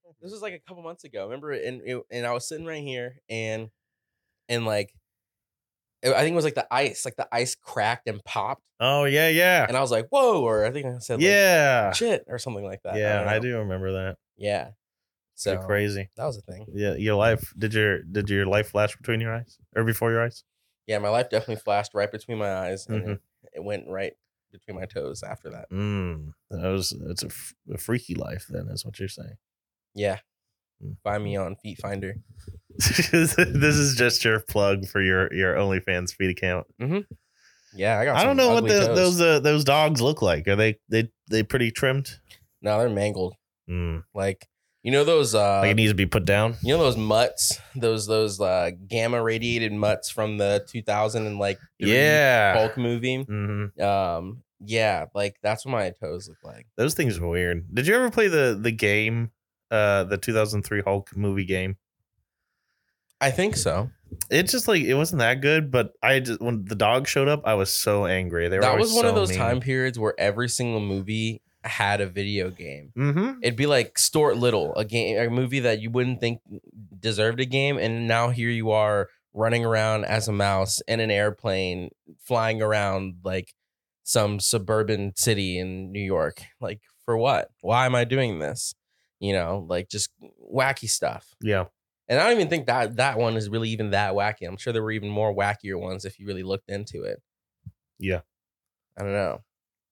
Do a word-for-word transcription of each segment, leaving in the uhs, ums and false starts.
This was like a couple months ago. Remember, and it, and I was sitting right here, and and like I think it was like the ice, like the ice cracked and popped, Oh yeah, yeah, and I was like, "Whoa!" Or I think I said, like, yeah, "Shit," or something like that. yeah. don't I, know. do remember that. Yeah. So Pretty crazy. that was a thing. Yeah, your life. Did your did your life flash between your eyes or before your eyes? Yeah, my life definitely flashed right between my eyes, and Mhm. it, it went right between my toes after that. Mm, that was it's a, f- a freaky life. Then is what you're saying. Yeah. Mm. Find me on Feet Finder. This is just your plug for your your OnlyFans feed account. Mm-hmm. Yeah, I got. I don't some know what ugly the, toes. those uh, those dogs look like. Are they they they pretty trimmed? No, they're mangled. Mm. Like, you know those uh Like it needs to be put down. you know those mutts, those those uh gamma radiated mutts from the two thousand and like three Yeah. Hulk movie. Mm-hmm. Um, yeah, like that's what my toes look like. Those things are weird. Did you ever play the the game, uh, the two thousand three Hulk movie game? I think so. It just like it wasn't that good, but I just when the dog showed up, I was so angry. They were That always was one so of those mean. time periods where every single movie had a video game. Mm-hmm. It'd be like Stuart Little, a game, a movie that you wouldn't think deserved a game, and now here you are running around as a mouse in an airplane, flying around like some suburban city in New York. Like, for what? Why am I doing this? You know, like just wacky stuff. Yeah. And I don't even think that that one is really even that wacky. I'm sure there were even more wackier ones if you really looked into it. Yeah. I don't know.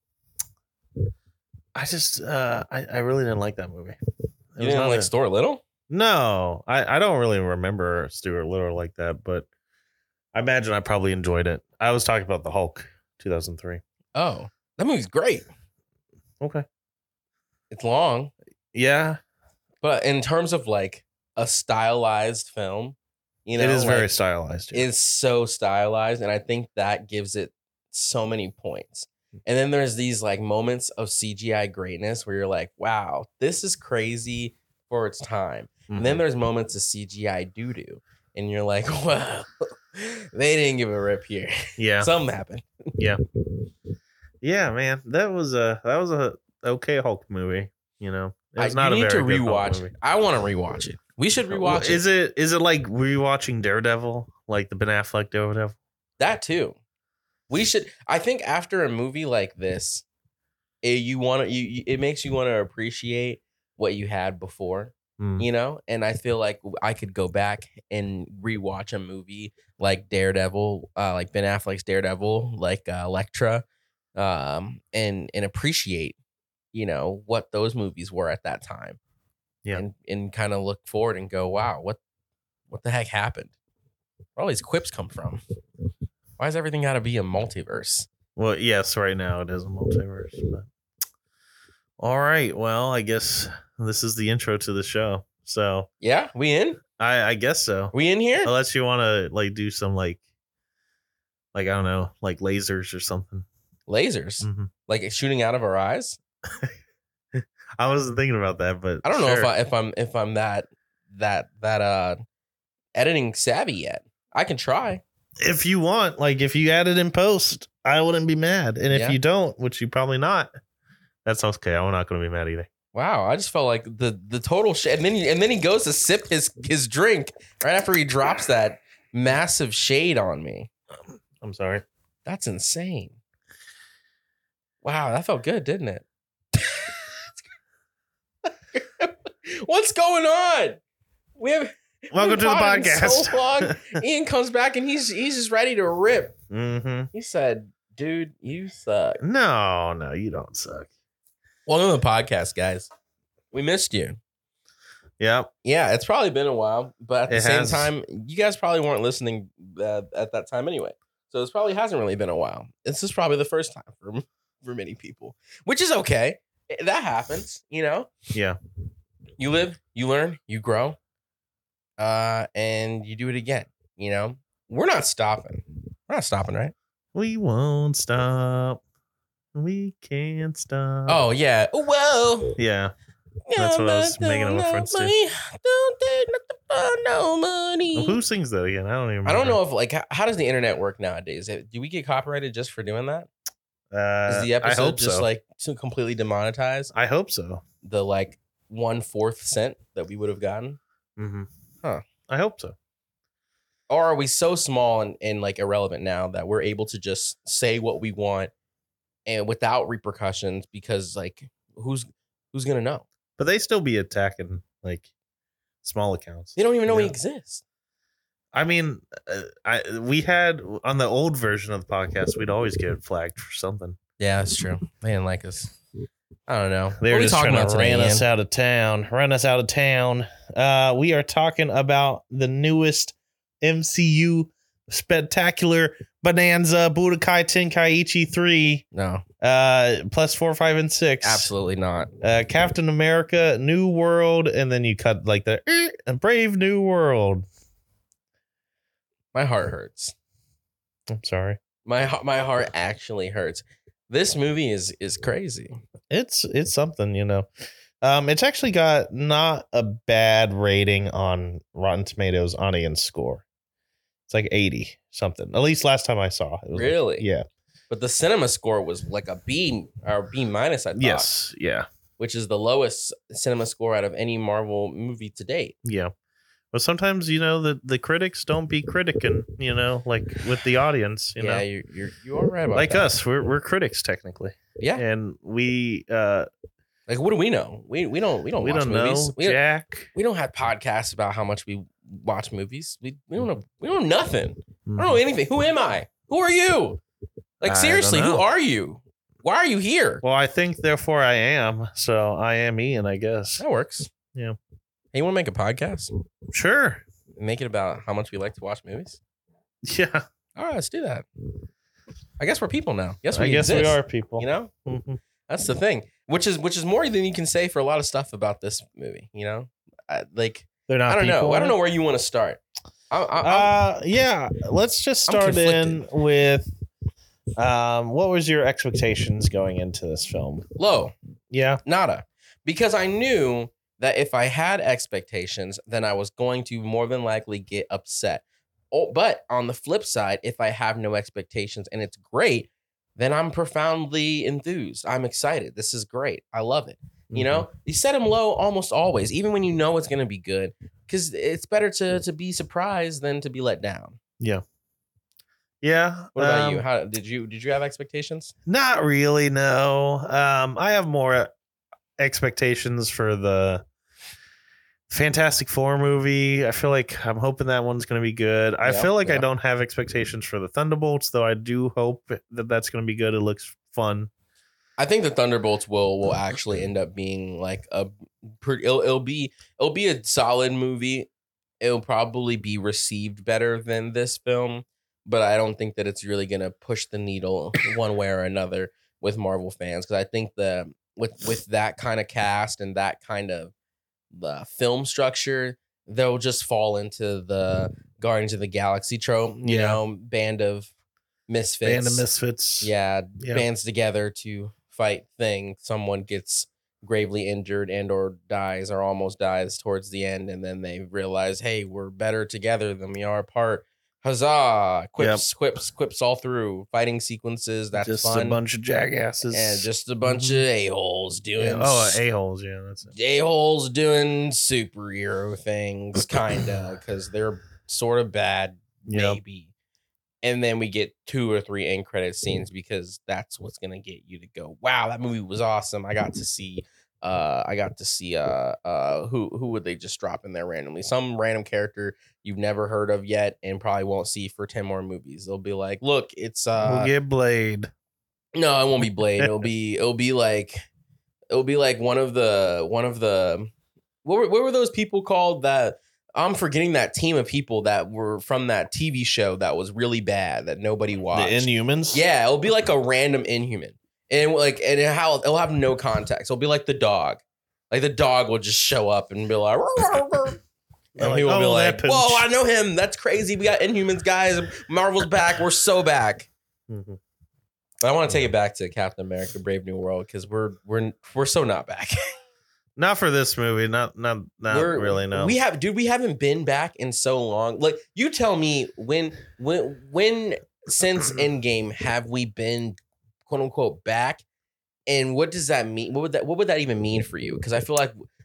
I just uh I, I really didn't like that movie. It You was didn't not like a- Stuart Little? No, I, I don't really remember Stuart Little like that, but I imagine I probably enjoyed it. I was talking about the Hulk two thousand three. Oh, that movie's great. Okay. It's long, Yeah. but in terms of like a stylized film, you know, it is very like, stylized. Yeah. it's so stylized, and I think that gives it so many points. And then there's these like moments of C G I greatness where you're like, wow, this is crazy for its time. Mhm. And then there's moments of C G I doo doo, and you're like, wow, they didn't give a rip here. Yeah. Something happened. Yeah, man. That was a that was a okay Hulk movie, you know. It was I, not you a need to very good Hulk rewatch. movie. I want to rewatch it. We should rewatch it. Is it is it like rewatching Daredevil, like the Ben Affleck Daredevil? That too. We should. I think after a movie like this, it, you want to. You, you it makes you want to appreciate what you had before. Mm. You know, and I feel like I could go back and rewatch a movie like Daredevil, uh, like Ben Affleck's Daredevil, like uh, Elektra, um, and and appreciate, you know, what those movies were at that time. Yeah. and and kind of look forward and go, wow, what what the heck happened? Where all these quips come from? Why has everything got to be a multiverse? Well, yes, right now it is a multiverse. But... All right. Well, I guess this is the intro to the show. So Yeah, we in? I, I guess so. We in here? Unless you want to like do some like, like I don't know, like lasers or something. Lasers, Mm-hmm. like shooting out of our eyes. I wasn't thinking about that, but I don't know sure. if I if I'm if I'm that that that uh editing savvy yet. I can try. If you want, like if you add it in post, I wouldn't be mad. And if Yeah. you don't, which you probably not, that's okay. I'm not going to be mad either. Wow, I just felt like the the total shit. And then he, and then he goes to sip his his drink right after he drops that massive shade on me. I'm sorry. That's insane. Wow, that felt good, didn't it? What's going on? We have Welcome to the potted podcast. So long. Ian comes back and he's he's just ready to rip. Mm-hmm. He said, "Dude, you suck." No, no, you don't suck. Welcome to the podcast, guys. We missed you. Yep. Yeah, it's probably been a while, but at the It same has. time, you guys probably weren't listening uh, at that time anyway. So this probably hasn't really been a while. This is probably the first time for for many people, which is okay. That happens, you know. Yeah. You live, you learn, you grow, uh, and you do it again. You know, we're not stopping. We're not stopping, right? We won't stop. We can't stop. Oh yeah. Whoa. yeah. That's what I was making a reference to. Don't take nothing for no money. Well, who sings that again? I don't even. I don't remember. know if like how, how does the internet work nowadays? Do we get copyrighted just for doing that? Uh, Is the I episode hope just so. like to completely demonetize I hope so. the like one fourth cent that we would have gotten? Mm-hmm. Huh. I hope so. Or are we so small and, and like irrelevant now that we're able to just say what we want and without repercussions because like who's who's gonna know? But they still be attacking like small accounts. They don't even know Yeah. we exist. I mean, uh, I we had on the old version of the podcast, we'd always get flagged for something. Yeah, that's true. They didn't like us. I don't know. They're what are we just talking trying about to today, ran us Ian? out of town. Run us out of town. Uh, we are talking about the newest M C U spectacular bonanza Budokai Tenkaichi three. No, Uh, plus four, five, and six. absolutely not. Uh, Captain America, New World, and then you cut like the uh, Brave New World. My heart hurts. I'm sorry. My he- my heart actually hurts. This movie is is crazy. It's it's something, you know. Um, it's actually got not a bad rating on Rotten Tomatoes audience score. It's like eighty something. At least last time I saw. It was like- Really? yeah. But the cinema score was like a B or B minus, I thought. Yes. Yeah. Which is the lowest cinema score out of any Marvel movie to date. Yeah. But sometimes, you know, the, the critics don't be criticking, you know, like with the audience, you yeah, know. you're, you're you are right about Like that. us, we're we're critics technically. Yeah. And we uh Like, what do we know? We we don't we don't we watch don't movies. know We don't, Jack. we don't have podcasts about how much we watch movies. We we don't know we don't know nothing. I Mhm. don't know anything. Who am I? Who are you? Like I don't seriously, who know. are you? Why are you here? Well, I think therefore I am. So I am Ian, I guess. That works. Yeah. Hey, you want to make a podcast? Sure. Make it about how much we like to watch movies? Yeah. All right, let's do that. I guess we're people now. Yes, we I guess exist, we are people. You know, Mhm. that's the thing. Which is which is more than you can say for a lot of stuff about this movie. You know, I, like They're not I don't know. people I don't in know it? where you want to start. I, I, I'm- Uh yeah, let's just I'm start in with um what was your expectations going into this film? low. Yeah. Nada. Because I knew that if I had expectations, then I was going to more than likely get upset. Oh, but on the flip side, if I have no expectations and it's great, then I'm profoundly enthused. I'm excited. This is great. I love it. You know, you set them low almost always, even when you know it's going to be good, because it's better to to be surprised than to be let down. Yeah. Yeah. What about um, you? How did you did you have expectations? Not really, no. Um, I have more expectations for the Fantastic Four movie. I feel like I'm hoping that one's going to be good. I Yep, feel like I yep. don't have expectations for the Thunderbolts, though I do hope that that's going to be good. It looks fun. I think the Thunderbolts will will actually end up being like a pretty. It'll, it'll be it'll be a solid movie. It'll probably be received better than this film, but I don't think that it's really gonna push the needle one way or another with Marvel fans, because I think the with with that kind of cast and that kind of the film structure, they'll just fall into the Guardians of the Galaxy trope. You Yeah. know, band of misfits. Band of Misfits. Yeah, Yeah. bands together to fight thing. Someone gets gravely injured and or dies or almost dies towards the end, and then they realize, hey, we're better together than we are apart. Huzzah! Quips, quips, quips all through. Fighting sequences, that's just fun. a bunch of jackasses. and just a bunch Mhm. of a-holes doing Yeah. Oh, a-holes. Yeah, that's it. a-holes doing superhero things, kinda, because they're sort of bad, Yep. maybe. And then we get two or three end credit scenes because that's what's gonna get you to go, wow, that movie was awesome. I got to see uh I got to see uh uh who who would they just drop in there randomly? Some random character you've never heard of yet and probably won't see for ten more movies. They'll be like, look, it's uh We'll get Blade. no, it won't be Blade. It'll be it'll be like it'll be like one of the one of the what were what were those people called that I'm forgetting that team of people that were from that T V show that was really bad that nobody watched. The Inhumans. Yeah, it'll be like a random Inhuman. And like and it how it'll have no context. It'll be like the dog. Like the dog will just show up and be like, "Roar, roar, roar." And Like, he will be "Oh, like, that whoa, punch." I know him. That's crazy. We got Inhumans, guys. Marvel's back. We're so back. Mhm. But I want to take it back to Captain America: Brave New World because we're we're we're so not back. Not for this movie. Not not not We're- really. No. We have, dude. We haven't been back in so long. Like, you tell me when when when since Endgame have we been quote unquote back, and what does that mean? What would that what would that even mean for you? Because I feel like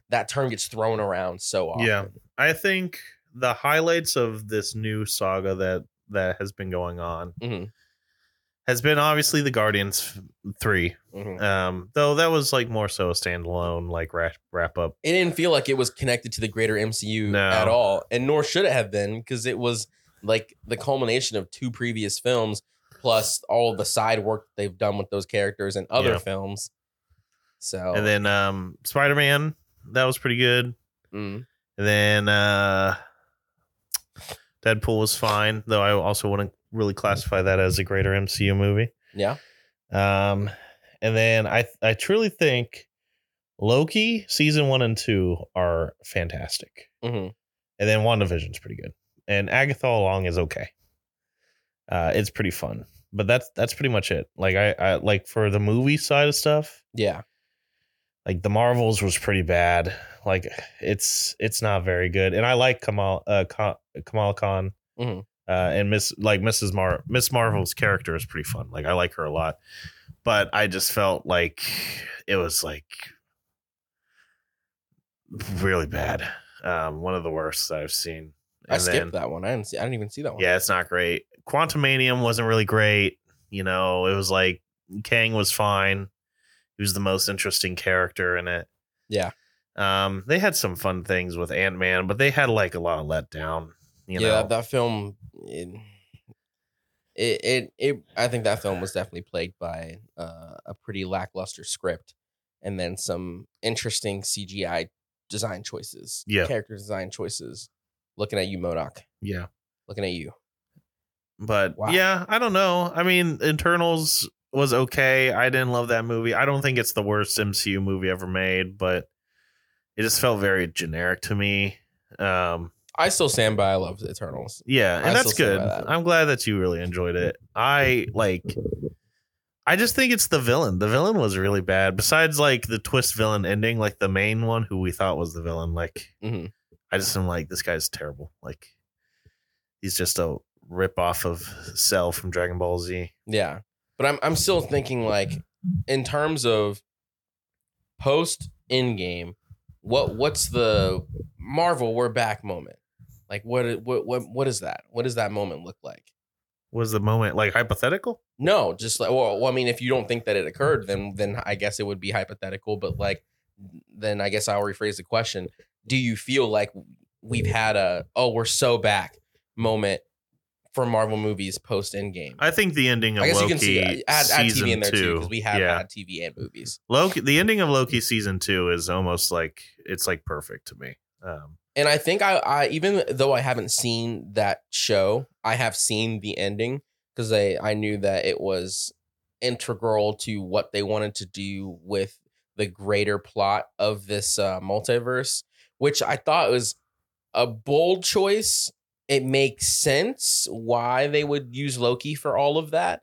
that term gets thrown around so often. Yeah. I think the highlights of this new saga that that has been going on hmm has been obviously the Guardians three. hmm Um, though that was like more so a standalone like wrap, wrap up. It didn't feel like it was connected to the greater M C U No. at all, and nor should it have been, because it was like the culmination of two previous films plus all of the side work they've done with those characters in other Yeah. films. So And then um, Spider-Man, that was pretty good. mm, And then uh, Deadpool was fine, though I also wouldn't really classify that as a greater M C U movie. yeah, Um, and then I I truly think Loki season one and two are fantastic, hmm and then WandaVision's pretty good, and Agatha All Along is okay. Uh, it's pretty fun, but that's that's pretty much it. Like I, I like for the movie side of stuff, yeah. like the Marvels was pretty bad. Like it's it's not very good, and I like Kamal uh, Ka- Kamala Khan. hmm Uh, and Miss like Missus Mar Miss Marvel's character is pretty fun. Like I like her a lot, but I just felt like it was like really bad. Um, one of the worst that I've seen. I And skipped then, that one. I didn't see. I didn't even see that one. yeah, it's not great. Quantumanium wasn't really great. You know, it was like Kang was fine. He was the most interesting character in it. Yeah. Um, they had some fun things with Ant-Man, but they had like a lot of letdown. You yeah, know, that, that film. It, it, it, it. I think that film was definitely plagued by uh, a pretty lackluster script, and then some interesting C G I design choices. Yeah. Character design choices. Looking at you, MODOK. yeah. Looking at you. But Wow. yeah, I don't know. I mean, Internals was okay. I didn't love that movie. I don't think it's the worst M C U movie ever made, but it just felt very generic to me. Um, I still stand by. I love Eternals. yeah, and I that's still stand good. by that. I'm glad that you really enjoyed it. I like. I just think it's the villain. The villain was really bad. Besides, like the twist villain ending, like the main one who we thought was the villain. Like, hmm I just am like, this guy's terrible. Like, he's just a rip off of Cell from Dragon Ball Z. Yeah, but I'm I'm still thinking like in terms of post Endgame, what what's the Marvel we're back moment? Like what what what what is that? What does that moment look like? Was the moment like hypothetical? No, just like well, well, I mean, if you don't think that it occurred, then then I guess it would be hypothetical. But like, then I guess I'll rephrase the question: do you feel like we've had a oh we're so back moment for Marvel movies post Endgame? I think the ending of I guess Loki you can see add, add T season V in there too, two, because we have yeah. had T V and movies. Loki, the ending of Loki season two is almost like it's like perfect to me. Um, And I think I, I even though I haven't seen that show, I have seen the ending because I, I knew that it was integral to what they wanted to do with the greater plot of this uh, multiverse, which I thought was a bold choice. It makes sense why they would use Loki for all of that,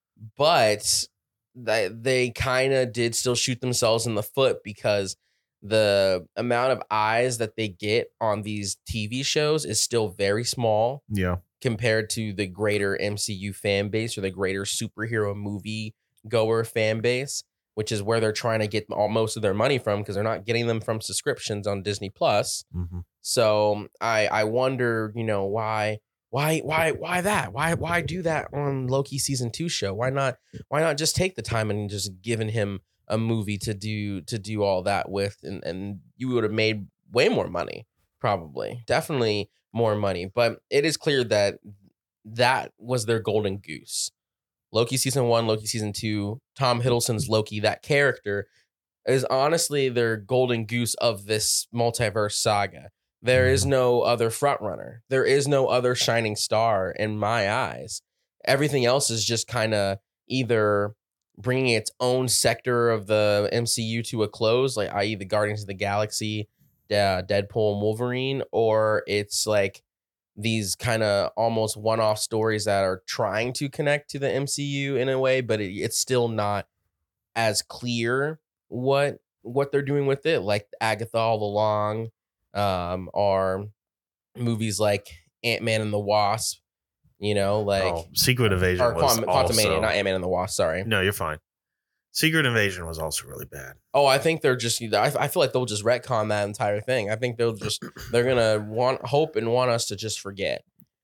but that they kind of did still shoot themselves in the foot because the amount of eyes that they get on these T V shows is still very small yeah, compared to the greater M C U fan base or the greater superhero movie goer fan base, which is where they're trying to get all, most of their money from because they're not getting them from subscriptions on Disney Plus. mm-hmm. So I I wonder, you know, why why why why that? Why why do that on Loki season two show? Why not why not just take the time and just giving him a movie to do to do all that with, and, and you would have made way more money, probably. Definitely more money. But it is clear that that was their golden goose. Loki season one, Loki season two, Tom Hiddleston's Loki, that character is honestly their golden goose of this multiverse saga. There is no other frontrunner. There is no other shining star in my eyes. Everything else is just kind of either bringing its own sector of the M C U to a close, like that is the Guardians of the Galaxy, uh, Deadpool and Wolverine, or it's like these kind of almost one-off stories that are trying to connect to the M C U in a way, but it, it's still not as clear what what they're doing with it, like Agatha All Along, um, or movies like Ant-Man and the Wasp, you know, like oh, Secret Invasion or was Quantum, also, Quantumania, not Ant-Man and the Wasp, sorry. No, you're fine. Secret Invasion was also really bad. Oh, I think they're just. I, I feel like they'll just retcon that entire thing. I think they'll just. They're gonna want hope and want us to just forget.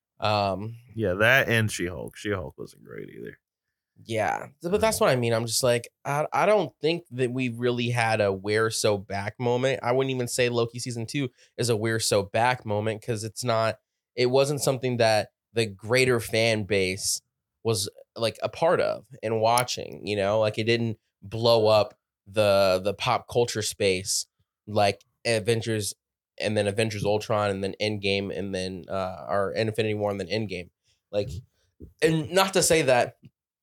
Um. Yeah, that and She-Hulk. She-Hulk wasn't great either. Yeah, but that's what I mean. I'm just like, I, I don't think that we really had a "we're so back" moment. I wouldn't even say Loki season two is a "we're so back" moment because it's not. It wasn't something that the greater fan base was like a part of and watching. You know, like it didn't blow up the the pop culture space like Avengers and then Avengers Ultron and then Endgame and then uh or Infinity War and then Endgame. Like, and not to say that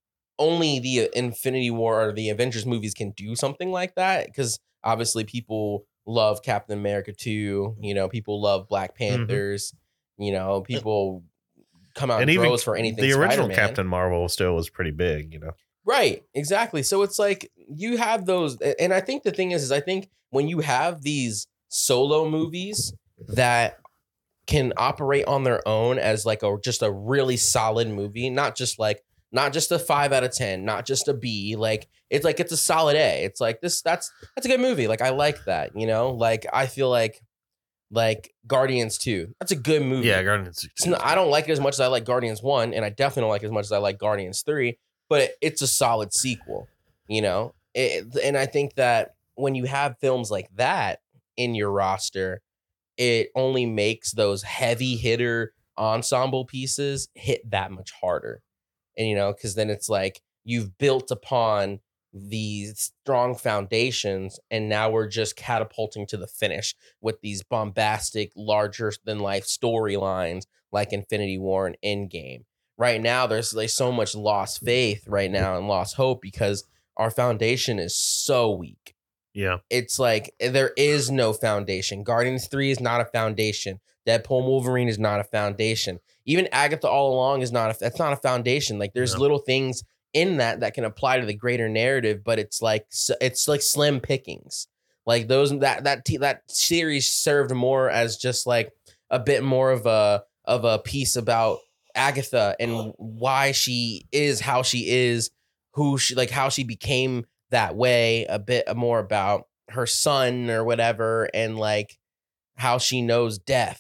only the Infinity War or the Avengers movies can do something like that because obviously people love Captain America two, you know, people love Black Panthers, mm-hmm. you know, people come out and, and droves for anything. The original Spider-Man. Captain Marvel still was pretty big, you know. Right, exactly. So it's like you have those, and I think the thing is, is I think when you have these solo movies that can operate on their own as like a just a really solid movie, not just like not just a five out of ten, not just a B, like it's like it's a solid A. It's like this that's that's a good movie. Like I like that, you know? Like I feel like like Guardians two. That's a good movie. Yeah, Guardians two. Not, I don't like it as much as I like Guardians one, and I definitely don't like it as much as I like Guardians three, but it's a solid sequel, you know? It, and I think that when you have films like that in your roster, it only makes those heavy hitter ensemble pieces hit that much harder. And, you know, because then it's like you've built upon these strong foundations and now we're just catapulting to the finish with these bombastic, larger than life storylines like Infinity War and Endgame. Right now, there's like so much lost faith right now and lost hope because our foundation is so weak. Yeah. It's like there is no foundation. Guardians three is not a foundation. Deadpool and Wolverine is not a foundation. Even Agatha All Along is not a that's not a foundation. Like there's no. little things in that that can apply to the greater narrative, but it's like it's like slim pickings. Like those that that that series served more as just like a bit more of a of a piece about Agatha and why she is how she is, who she like how she became that way, a bit more about her son or whatever, and like how she knows death.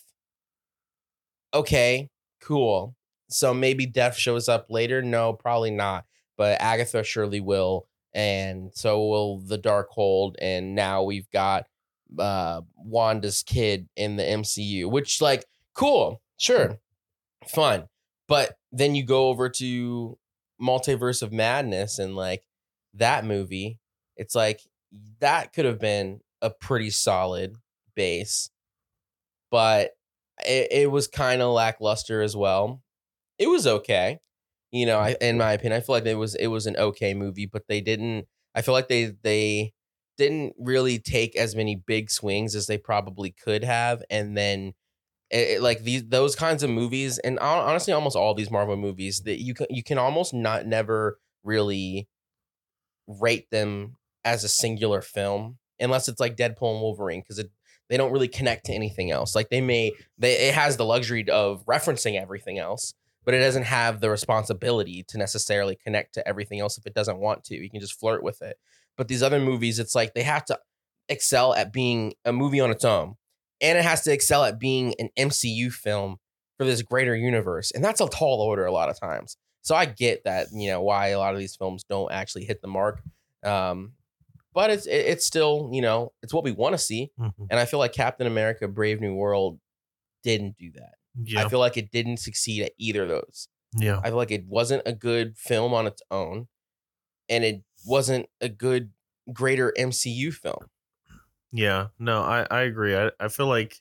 Okay, cool. So maybe death shows up later. No, probably not. But Agatha surely will, and so will the Darkhold. And now we've got uh, Wanda's kid in the M C U, which like cool, sure, fun. But then you go over to Multiverse of Madness and like that movie, it's like that could have been a pretty solid base, but it, it was kind of lackluster as well. It was okay, you know. I, in my opinion, I feel like it was it was an okay movie, but they didn't. I feel like they they didn't really take as many big swings as they probably could have, and then it, it, like these those kinds of movies, and honestly, almost all these Marvel movies that you can you can almost not never really rate them as a singular film unless it's like Deadpool and Wolverine because it they don't really connect to anything else. Like they may they it has the luxury of referencing everything else, but it doesn't have the responsibility to necessarily connect to everything else if it doesn't want to. You can just flirt with it. But these other movies, it's like they have to excel at being a movie on its own, and it has to excel at being an M C U film for this greater universe, and that's a tall order a lot of times. So I get that, you know, why a lot of these films don't actually hit the mark. Um, but it's it's still, you know, it's what we want to see. Mm-hmm. And I feel like Captain America Brave New World didn't do that. Yeah. I feel like it didn't succeed at either of those. Yeah. I feel like it wasn't a good film on its own, and it wasn't a good greater M C U film. Yeah, no, I, I agree. I, I feel like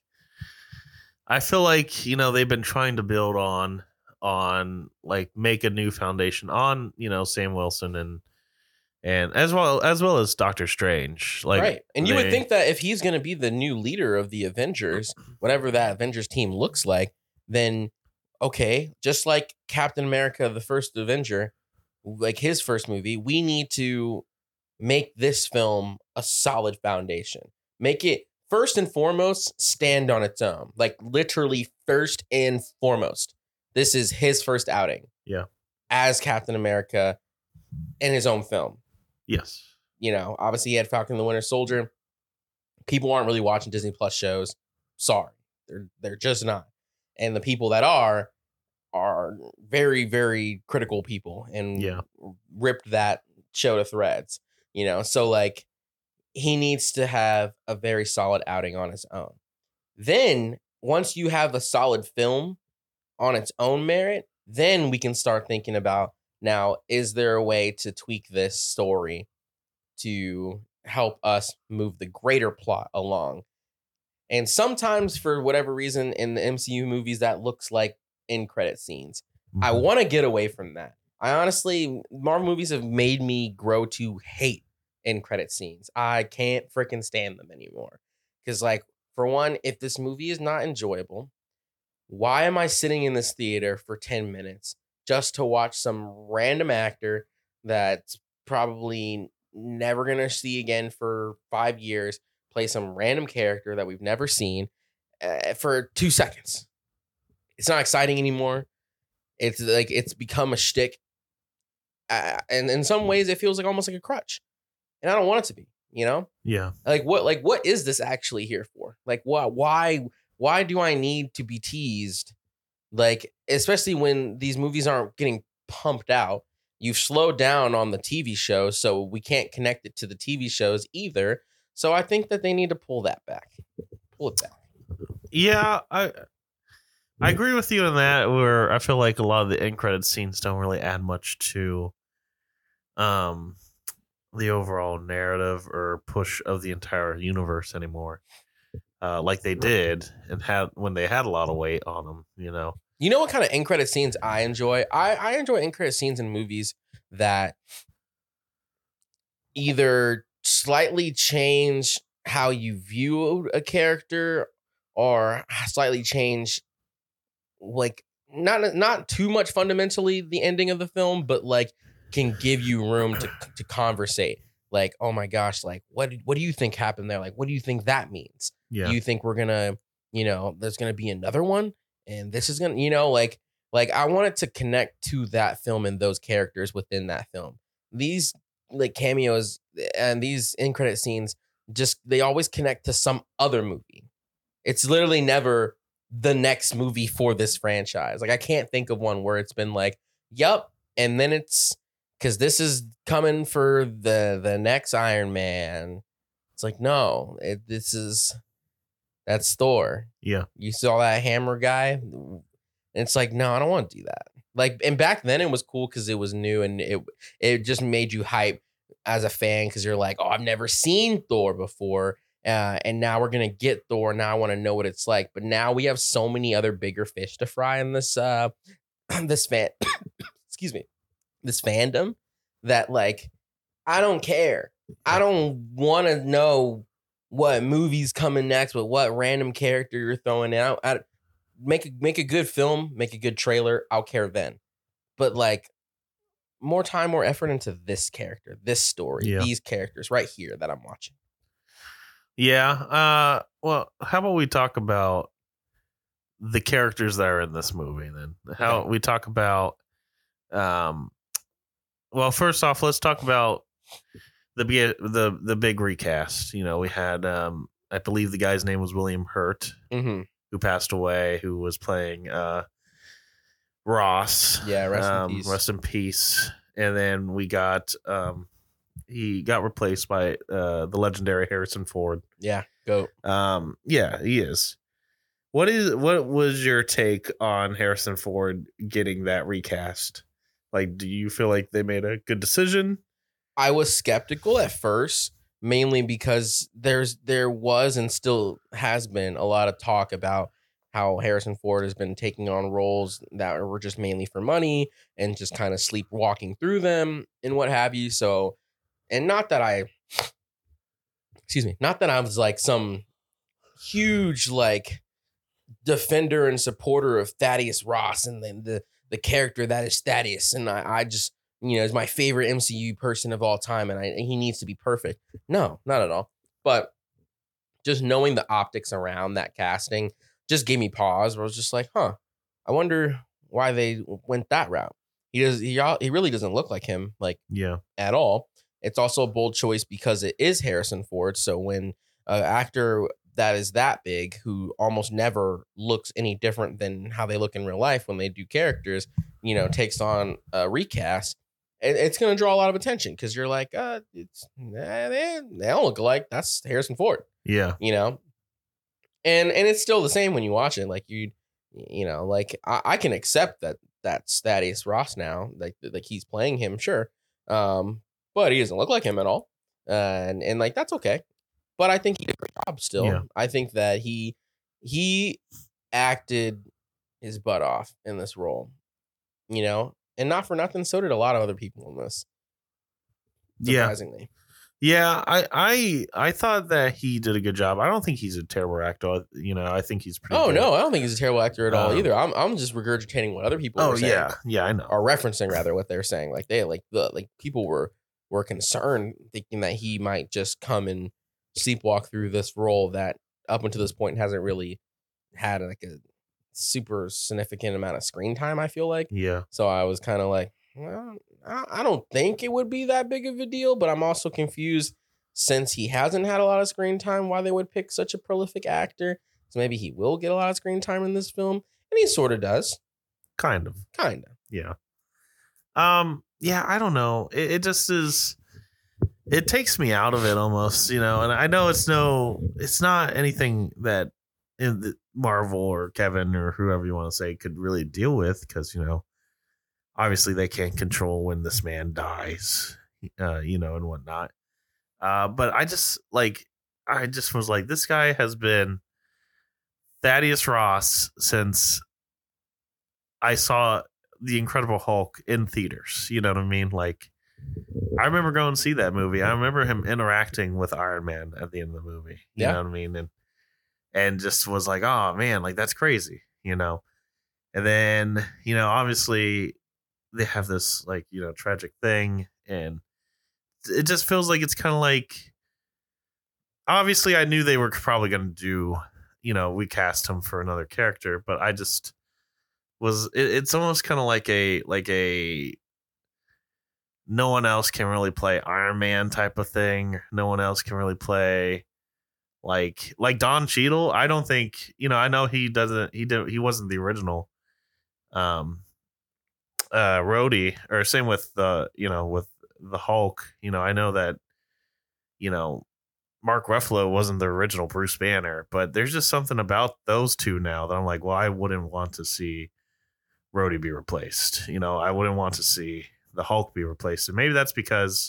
I feel like, you know, they've been trying to build on on like make a new foundation on, you know, Sam Wilson and and as well as well as Doctor Strange. Like right. And you they, would think that if he's gonna be the new leader of the Avengers, whatever that Avengers team looks like, then okay, just like Captain America, the first Avenger, like his first movie, we need to make this film a solid foundation. Make it first and foremost stand on its own. Like literally first and foremost. This is his first outing. Yeah. As Captain America in his own film. Yes. you know, obviously he had Falcon and the Winter Soldier. People aren't really watching Disney Plus shows. Sorry, they're they're just not. And the people that are are very very critical people and Yeah. ripped that show to threads. You know, so like he needs to have a very solid outing on his own. Then once you have a solid film on its own merit, then we can start thinking about now, is there a way to tweak this story to help us move the greater plot along? And sometimes for whatever reason in the M C U movies, that looks like end credit scenes. I Mhm. want to get away from that. I honestly, Marvel movies have made me grow to hate end credit scenes. I can't freaking stand them anymore. Because, like, for one, if this movie is not enjoyable, why am I sitting in this theater for ten minutes just to watch some random actor that's probably never going to see again for five years play some random character that we've never seen uh, for two seconds? It's not exciting anymore. It's like it's become a shtick. Uh, and in some ways, it feels like almost like a crutch. And I don't want it to be, you know? Yeah. Like what like what is this actually here for? Like what why why do I need to be teased? Like, especially when these movies aren't getting pumped out. You've slowed down on the T V shows, so we can't connect it to the T V shows either. So I think that they need to pull that back. Pull it back. Yeah, I I agree with you on that. Where I feel like a lot of the end credit scenes don't really add much to um the overall narrative or push of the entire universe anymore, uh, like they did and had when they had a lot of weight on them. You know. You know what kind of end credit scenes I enjoy? I, I enjoy end credit scenes in movies that either slightly change how you view a character or slightly change, like, not not too much fundamentally the ending of the film, but like can give you room to to conversate. Like, oh my gosh, like what what do you think happened there? Like, what do you think that means? Yeah. Do you think we're gonna, you know, there's gonna be another one, and this is gonna, you know, like like I wanted to connect to that film and those characters within that film. These like cameos and these end credit scenes, just they always connect to some other movie. It's literally never the next movie for this franchise. Like I can't think of one where it's been like, yup, and then it's because this is coming for the the next Iron Man. It's like, no, it, this is that's Thor. Yeah. You saw that hammer guy. It's like, no, I don't want to do that. Like, and back then it was cool because it was new and it it just made you hype as a fan because you're like, oh, I've never seen Thor before. Uh, and now we're gonna get Thor. Now I want to know what it's like. But now we have so many other bigger fish to fry in this uh this fan excuse me, this fandom that like I don't care. I don't want to know what movie's coming next, but what random character you're throwing out. I, make a make a good film, make a good trailer. I'll care then. But like more time, more effort into this character, this story, Yeah. these characters right here that I'm watching. Yeah. Uh, well, how about we talk about the characters that are in this movie then? How Okay. we talk about, um, well, first off, let's talk about the bi- the the big recast. You know, we had, um, I believe the guy's name was William Hurt, Mm-hmm. who passed away, who was playing uh, Ross. Yeah, rest in um, peace. Rest in peace. And then we got, um, he got replaced by uh, the legendary Harrison Ford. Yeah, go. Um, yeah, he is. What is what was your take on Harrison Ford getting that recast? Like, do you feel like they made a good decision? I was skeptical at first, mainly because there's there was and still has been a lot of talk about how Harrison Ford has been taking on roles that were just mainly for money and just kind of sleepwalking through them and what have you. So, and not that I, excuse me, not that I was like some huge like defender and supporter of Thaddeus Ross and then the the character that is Thaddeus, and I, I just, you know, is my favorite M C U person of all time, and I he needs to be perfect. No, not at all. But just knowing the optics around that casting just gave me pause. Where I was just like, huh, I wonder why they went that route. He does he he really doesn't look like him like Yeah. at all. it's also a bold choice because it is Harrison Ford. So when an actor that is that big, who almost never looks any different than how they look in real life when they do characters, you know, takes on a recast, it, it's going to draw a lot of attention because you're like, uh, it's eh, they, they don't look alike. That's Harrison Ford, Yeah. you know, and and it's still the same when you watch it. Like you, you know, like I, I can accept that that's Thaddeus Ross now, like like he's playing him, sure, um, but he doesn't look like him at all, uh, and and like that's okay. But I think he did a great job still. Yeah. I think that he he acted his butt off in this role, you know, and not for nothing, so did a lot of other people in this. Surprisingly. Yeah. Yeah, I, I I thought that he did a good job. I don't think he's a terrible actor. You know, I think he's pretty Oh good. no, I don't think he's a terrible actor at all Um, either. I'm I'm just regurgitating what other people Oh were saying. yeah, yeah, I know. Or referencing rather what they're saying. Like they like the like people were were concerned, thinking that he might just come and sleepwalk through this role that up until this point hasn't really had like a super significant amount of screen time, I feel like. Yeah. So I was kind of like, well, I I don't think it would be that big of a deal, but I'm also confused since he hasn't had a lot of screen time why they would pick such a prolific actor. So maybe he will get a lot of screen time in this film, and he sort of does. Kind of. Kind of. Yeah. Um, yeah, I don't know. It, it just is it takes me out of it almost, you know, and I know it's no it's not anything that in the Marvel or Kevin or whoever you want to say could really deal with because, you know, obviously they can't control when this man dies, uh, you know, and whatnot. Uh, but I just like I just was like, this guy has been Thaddeus Ross since I saw The Incredible Hulk in theaters. You know what I mean? Like, I remember going to see that movie. I remember him interacting with Iron Man at the end of the movie. You Yeah. know what I mean? And and just was like, oh man, like that's crazy, you know. And then, you know, obviously they have this like, you know, tragic thing, and it just feels like it's kind of like obviously I knew they were probably going to do, you know, we cast him for another character, but I just was it, it's almost kind of like a like a no one else can really play Iron Man type of thing. No one else can really play like like Don Cheadle. I don't think, you know, I know he doesn't he did he wasn't the original um uh Rhodey, or same with the, you know, with the Hulk. You know, I know that, you know, Mark Ruffalo wasn't the original Bruce Banner, but there's just something about those two now that I'm like, well, I wouldn't want to see Rhodey be replaced. You know, I wouldn't want to see the Hulk be replaced. And maybe that's because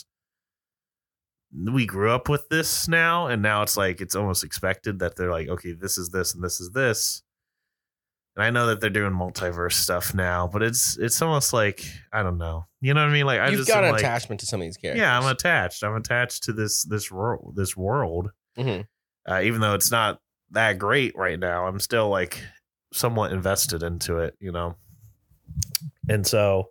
we grew up with this now, and now it's like it's almost expected that they're like, okay, this is this and this is this. And I know that they're doing multiverse stuff now, but it's it's almost like, I don't know. You know what I mean? Like I You've just got am an like, attachment to some of these characters. yeah, I'm attached. I'm attached to this this world. This world, Mhm. uh, even though it's not that great right now. I'm still like somewhat invested into it, you know. And so,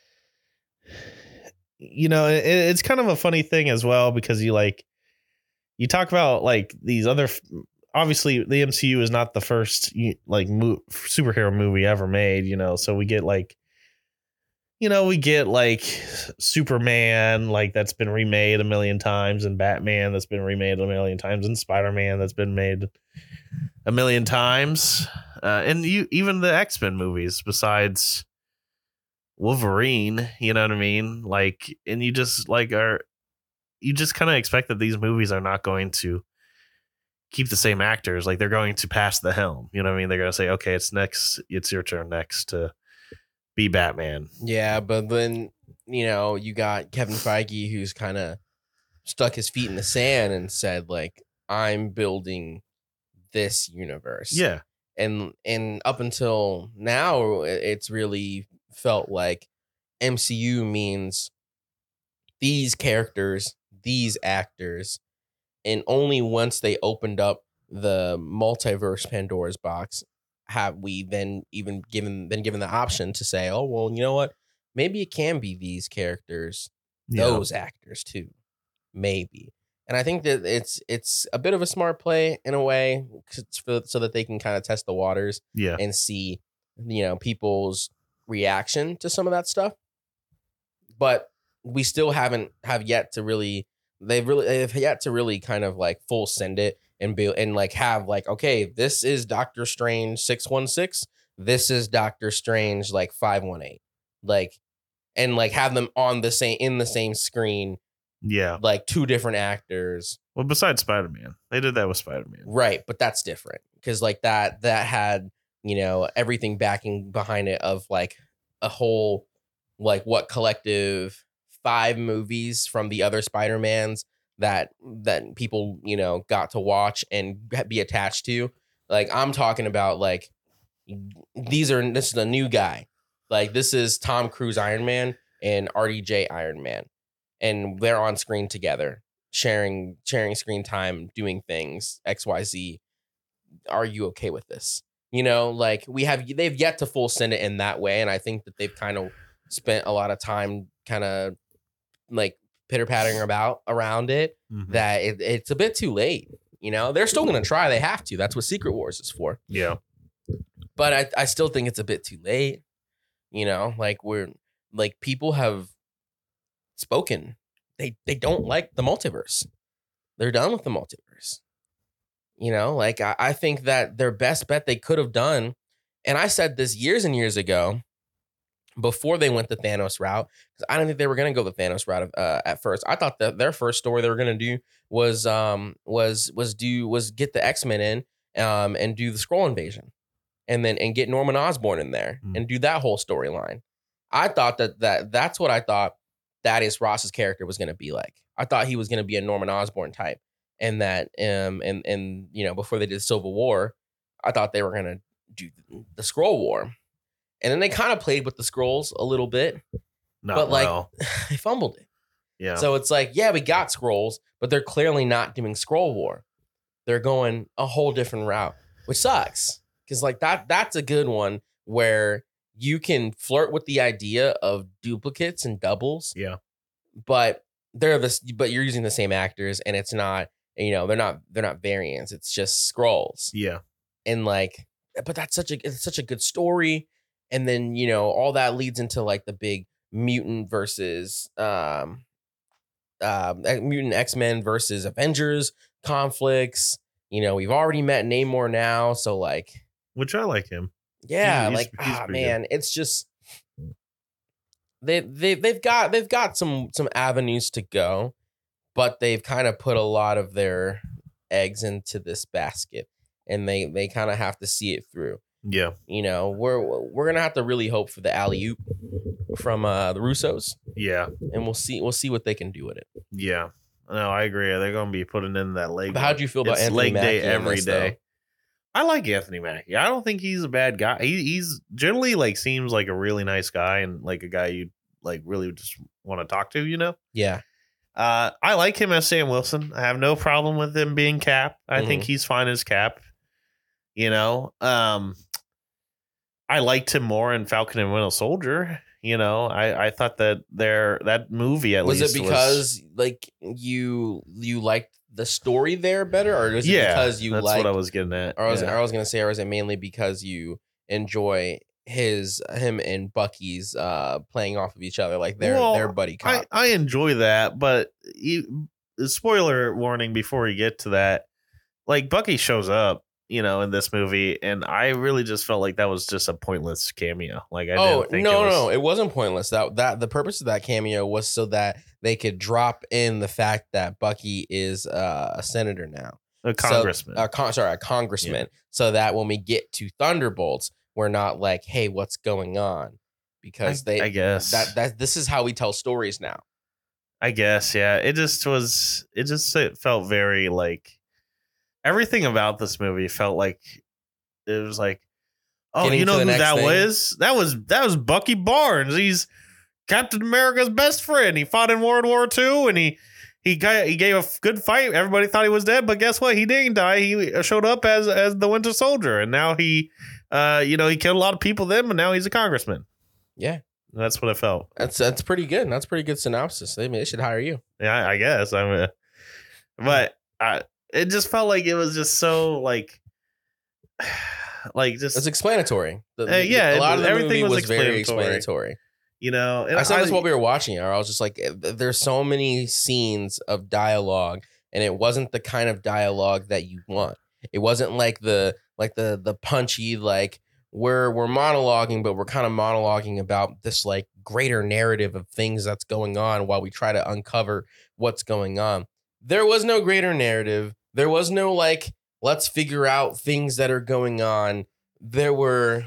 you know, it, it's kind of a funny thing as well because you like you talk about like these other. Obviously, the M C U is not the first like mo- superhero movie ever made, you know. So we get like, you know, we get like Superman, like that's been remade a million times, and Batman that's been remade a million times, and Spider-Man that's been made a million times, uh, and you even the X-Men movies besides Wolverine, you know what I mean? Like, and you just like are you just kind of expect that these movies are not going to keep the same actors. Like they're going to pass the helm, you know what I mean? They're going to say, okay, it's next, it's your turn next to be Batman. Yeah, but then, you know, you got Kevin Feige who's kind of stuck his feet in the sand and said, like, I'm building this universe. Yeah. And and up until now, it's really felt like M C U means these characters, these actors, and only once they opened up the multiverse Pandora's box have we then even given been given the option to say, oh, well, you know what? Maybe it can be these characters, Yeah. those actors too. Maybe. And I think that it's it's a bit of a smart play in a way, 'cause it's for, so that they can kind of test the waters Yeah. and see, you know, people's reaction to some of that stuff. But we still haven't have yet to really they've really they've yet to really kind of like full send it and be and like have like, okay, this is Doctor Strange six one six, this is Doctor Strange like five one eight, like, and like have them on the same in the same screen, Yeah. like two different actors. Well, besides Spider-Man, they did that with Spider-Man. Right, but that's different because like that that had, you know, everything backing behind it of like a whole like what collective five movies from the other Spider-Mans that that people, you know, got to watch and be attached to. Like I'm talking about like these are this is a new guy. Like this is Tom Cruise Iron Man and R D J Iron Man. And they're on screen together, sharing sharing screen time, doing things, X Y Z. Are you okay with this? You know, like we have, they've yet to full send it in that way. And I think that they've kind of spent a lot of time kind of like pitter pattering about around it, Mhm. that it, it's a bit too late. You know, they're still going to try. They have to. That's what Secret Wars is for. Yeah. But I, I still think it's a bit too late. You know, like we're like people have spoken. They they don't like the multiverse. They're done with the multiverse. You know, like I, I think that their best bet they could have done, and I said this years and years ago, before they went the Thanos route, because I didn't think they were going to go the Thanos route uh, at first. I thought that their first story they were going to do was um was was do was get the X-Men in um and do the Skrull invasion, and then and get Norman Osborn in there Mm. and do that whole storyline. I thought that that that's what I thought Thaddeus Ross's character was going to be like. I thought he was going to be a Norman Osborn type, and that um and and you know before they did Civil War, I thought they were going to do the Skrull War. And then they kind of played with the Skrulls a little bit, Not but like well. they fumbled it. Yeah. So it's like, yeah, we got Skrulls, but they're clearly not doing Skrull War. They're going a whole different route, which sucks. Because like that, that's a good one where you can flirt with the idea of duplicates and doubles. Yeah. But they're this, but you're using the same actors, and it's not, you know, they're not they're not variants. It's just Skrulls. Yeah. And like, but that's such a it's such a good story. And then, you know, all that leads into like the big mutant versus um, um mutant X-Men versus Avengers conflicts. You know, we've already met Namor now, so like, Which I like him. yeah, He's- like he's ah pretty man, it's just they they they've got they've got some some avenues to go, but they've kind of put a lot of their eggs into this basket, and they they kind of have to see it through. Yeah. You know, we're we're gonna have to really hope for the alley oop from uh, the Russos, Yeah. and we'll see we'll see what they can do with it. Yeah. No, I agree. They're going to be putting in that leg. But how do you feel about It's Anthony leg Mackie day in every this, day. though? I like Anthony Mackie. I don't think he's a bad guy. He, he's generally like seems like a really nice guy and like a guy you like really just want to talk to, you know? Yeah, Uh, I like him as Sam Wilson. I have no problem with him being Cap. I Mhm. think he's fine as Cap. You know, um, I liked him more in Falcon and Winter Soldier. You know, I, I thought that there that movie at was least it because like you you liked the story there better, or was it yeah, because you that's liked? what I was getting at. or I was yeah. or I was gonna say, or is it mainly because you enjoy his him and Bucky's uh playing off of each other like they're Well, they're buddy I, cop? I enjoy that, but you, spoiler warning before you get to that, like Bucky shows up, you know, in this movie, and I really just felt like that was just a pointless cameo. Like I oh didn't think no it was, no, it wasn't pointless. That that the purpose of that cameo was so that they could drop in the fact that Bucky is uh, a senator now. a congressman. So, uh, con- sorry, a congressman. So that when we get to Thunderbolts, we're not like, hey, what's going on? Because I, they I guess that that this is how we tell stories now. I guess, yeah. It just was. It just it felt very like everything about this movie felt like it was like, oh, Getting you to know the who next that thing. was? That was that was Bucky Barnes. He's Captain America's best friend. He fought in World War Two, and he he got he gave a good fight. Everybody thought he was dead, but guess what? He didn't die. He showed up as as the Winter Soldier, and now he, uh, you know, he killed a lot of people then, but now he's a congressman. Yeah, That's what I felt. that's that's pretty good. That's pretty good synopsis. They, they should hire you. Yeah, I, I guess. I mean, but I, it just felt like it was just so like, like just It's explanatory. The, Uh, yeah, a lot of the everything movie was was very explanatory. explanatory. You know, and I said this while we were watching it. I was just like, there's so many scenes of dialogue, and it wasn't the kind of dialogue that you want. It wasn't like the like the the punchy like we're we're monologuing, but we're kind of monologuing about this like greater narrative of things that's going on while we try to uncover what's going on. There was no greater narrative. There was no like let's figure out things that are going on. There were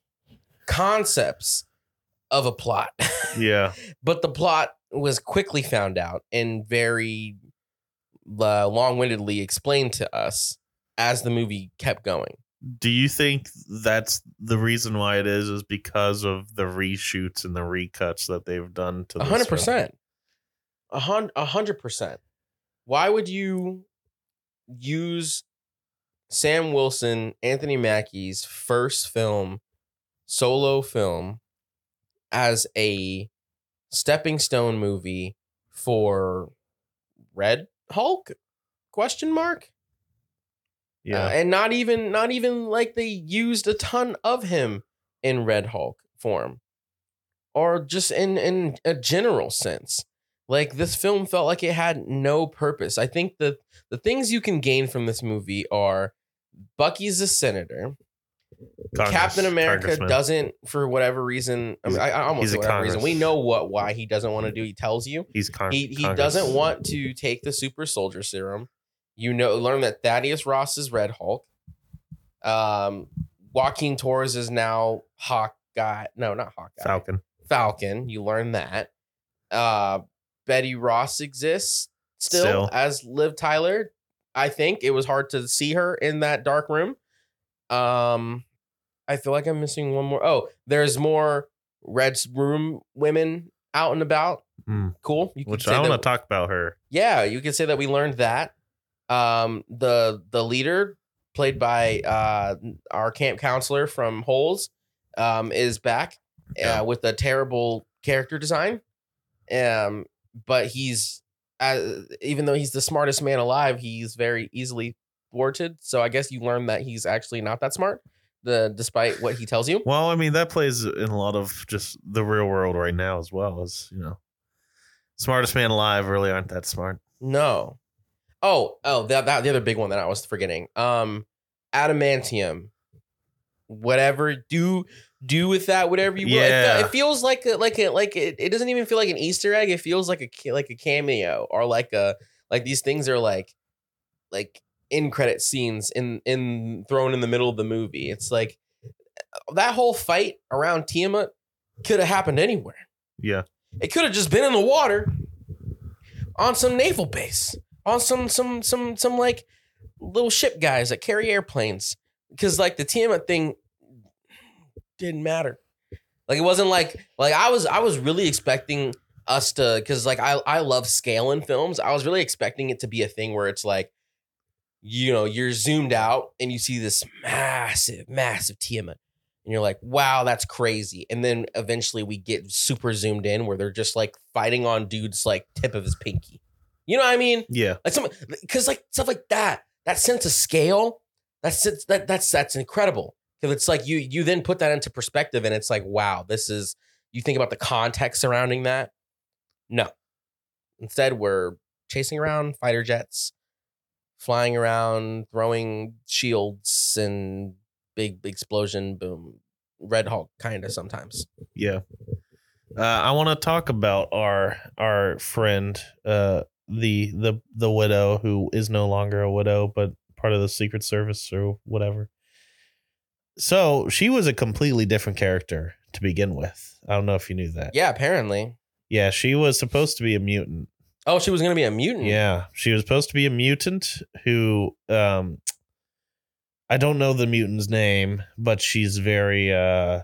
concepts of a plot. Yeah. But the plot was quickly found out and very uh, long-windedly explained to us as the movie kept going. Do you think that's the reason why it is, is because of the reshoots and the recuts that they've done to this A hundred film? percent. A hundred, a hundred percent. Why would you use Sam Wilson, Anthony Mackie's first film, solo film, as a stepping stone movie for Red Hulk? Question mark. Yeah, Uh, and not even not even like they used a ton of him in Red Hulk form, or just in in a general sense. Like this film felt like it had no purpose. I think the the things you can gain from this movie are Bucky's a senator. Congress, Captain America Congressman. doesn't, for whatever reason. I mean, I, I almost He's say a whatever reason. Congress. We know what why he doesn't want to do. He tells you He's con- he he Congress. doesn't want to take the super soldier serum. You know, learn that Thaddeus Ross is Red Hulk. Um, Joaquin Torres is now Hawkeye. No, not Hawkeye. Falcon. Falcon. You learn that. Uh, Betty Ross exists still, Still. as Liv Tyler. I think it was hard to see her in that dark room. Um, I feel like I'm missing one more. Oh, there's more Red Room women out and about. Mm. Cool. You could Which say I want to that- talk about her. Yeah, you could say that we learned that. Um, the the leader, played by uh our camp counselor from Holes, um, is back Yeah. uh, with a terrible character design. Um, but he's uh, even though he's the smartest man alive, he's very easily thwarted. So I guess you learn that he's actually not that smart, the despite what he tells you. Well, I mean, that plays in a lot of just the real world right now as well, as you know, smartest man alive really aren't that smart. No. Oh, oh, that, that the other big one that I was forgetting. Um, adamantium. Whatever, do do with that whatever you will. It, Yeah. fe- it feels like a, like a, like it, it doesn't even feel like an Easter egg. It feels like a ca- like a cameo or like a like these things are like like in credit scenes in in thrown in the middle of the movie. It's like that whole fight around Tiamat could have happened anywhere. Yeah. It could have just been in the water on some naval base, on some some some some like little ship guys that carry airplanes. Because like the Tiamat thing didn't matter. Like it wasn't like like I was I was really expecting us to, because like I I love scale in films. I was really expecting it to be a thing where it's like, you know, you're zoomed out and you see this massive, massive Tiamat. And you're like, wow, that's crazy. And then eventually we get super zoomed in where they're just like fighting on dude's like tip of his pinky. You know what I mean? Yeah. Like some, because like stuff like that, that sense of scale, that's that that's that's incredible. Because it's like you you then put that into perspective and it's like, wow, this is, you think about the context surrounding that. No. Instead, we're chasing around fighter jets, flying around, throwing shields and big, big explosion, boom. Red Hulk kind of sometimes. Yeah. Uh, I want to talk about our our friend, uh, the the the widow who is no longer a widow, but part of the Secret Service or whatever. So she was a completely different character to begin with. I don't know if you knew that. Yeah, apparently. Yeah, she was supposed to be a mutant. Oh, she was going to be a mutant. Yeah, she was supposed to be a mutant who, um, I don't know the mutant's name, but she's very, uh,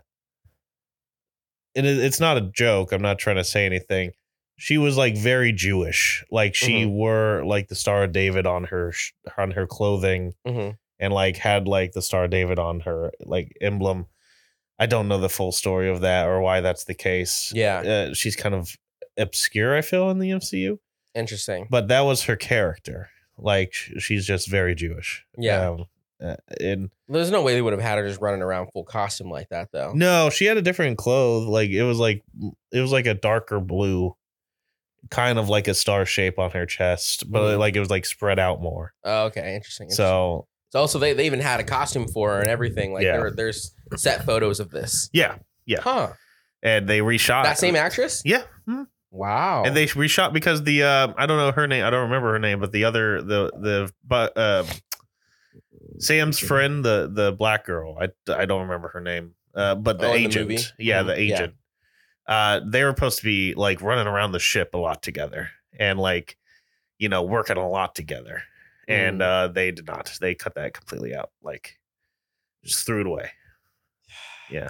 it, it's not a joke. I'm not trying to say anything. She was like very Jewish. Like she Mhm. wore like the Star of David on her, sh- on her clothing Mm-hmm. and like had like the Star of David on her like emblem. I don't know the full story of that or why that's the case. Yeah. Uh, she's kind of obscure, I feel, in the M C U. Interesting. But that was her character. Like sh- she's just very Jewish. Yeah. Um, uh, and There's no way they would have had her just running around full costume like that, though. no, she had a different clothes. Like it was like it was like a darker blue, kind of like a star shape on her chest, but Mhm. like it was like spread out more. Oh, okay, interesting. interesting. So So also they, they even had a costume for her and everything. Like Yeah. there there's set photos of this. yeah, yeah, Huh. and they reshot That same actress? Yeah, mhm. Wow. and they reshot because the uh, I don't know her name. I don't remember her name, but the other the the but uh, Sam's friend, the the black girl. I I don't remember her name. Uh, but the Oh, in the agent, movie? yeah, Mhm, the yeah. agent. Uh, they were supposed to be like running around the ship a lot together and like, you know, working a lot together. And Mm. uh, they did not. They cut that completely out. Like, just threw it away. Yeah.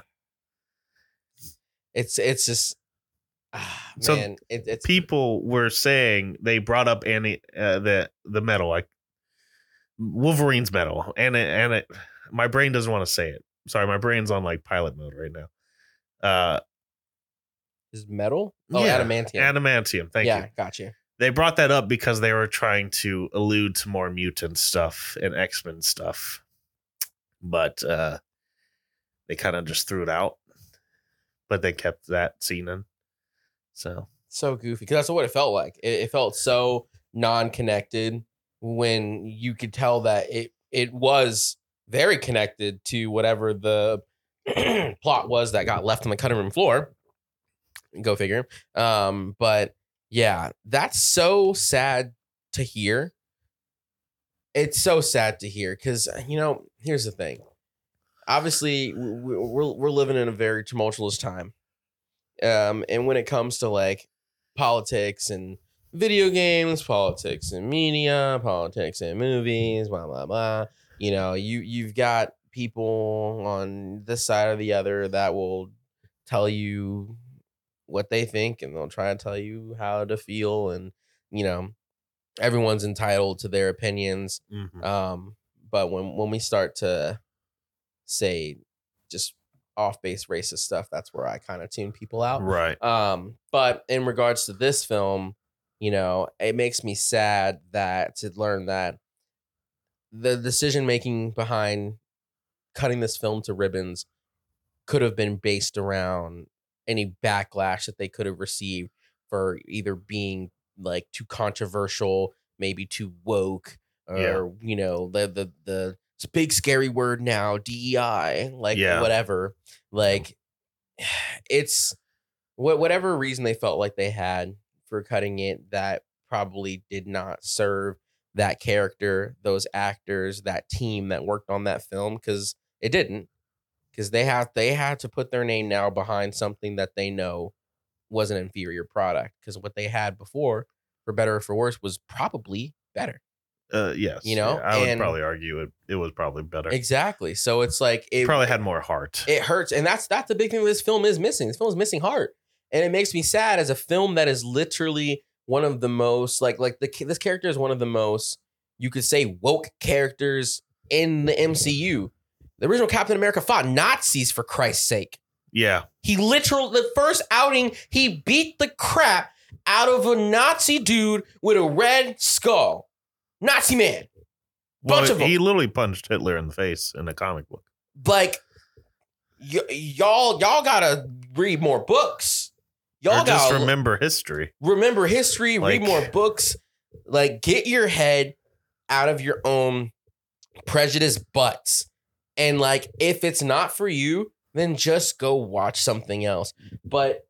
It's it's just ah, So man, it, it's People were saying they brought up Annie uh, the the medal, like Wolverine's medal, and it, and it. My brain doesn't want to say it. Sorry, my brain's on like pilot mode right now. Uh, is metal? Oh, yeah, adamantium. Adamantium. Thank yeah, you. got you. They brought that up because they were trying to allude to more mutant stuff and X-Men stuff, but uh, they kind of just threw it out. But they kept that scene in. So So goofy because that's what it felt like. It, it felt so non-connected when you could tell that it it was very connected to whatever the plot was that got left on the cutting room floor. Go figure. Um, but yeah, that's so sad to hear. It's so sad to hear because you know here's the thing. Obviously, we- we're we're living in a very tumultuous time. Um, and when it comes to like politics and video games, politics and media, politics and movies, blah blah blah. You know, you you've got people on this side or the other that will tell you what they think, and they'll try to tell you how to feel, and you know, everyone's entitled to their opinions. mhm. Um, but when when we start to say just off base racist stuff, that's where I kind of tune people out. right. Um, but in regards to this film, you know, it makes me sad that to learn that the decision making behind cutting this film to ribbons could have been based around any backlash that they could have received for either being like too controversial, maybe too woke, or Yeah. you know, the the the it's a big scary word now, D E I, like Yeah. whatever. Like it's what whatever reason they felt like they had for cutting it that probably did not serve that character, those actors, that team that worked on that film, because it didn't. Because they have they had to put their name now behind something that they know was an inferior product. Because what they had before, for better or for worse, was probably better. Uh, yes. You know, yeah, I would and- probably argue it. It was probably better. Exactly. So it's like it probably had more heart. it hurts, and that's that's the big thing this film is missing. This film is missing heart, and it makes me sad as a film that is literally one of the most like like the this character is one of the most, you could say, woke characters in the M C U. The original Captain America fought Nazis, for Christ's sake. yeah. He literally, the first outing, he beat the crap out of a Nazi dude with a red skull. Nazi man. Bunch Well, of them. he literally punched Hitler in the face in a comic book. Like, y- y'all, y'all gotta read more books. Y'all or just gotta remember history. remember history, Like- read more books. Like, get your head out of your own prejudiced butts. And like, if it's not for you, then just go watch something else. But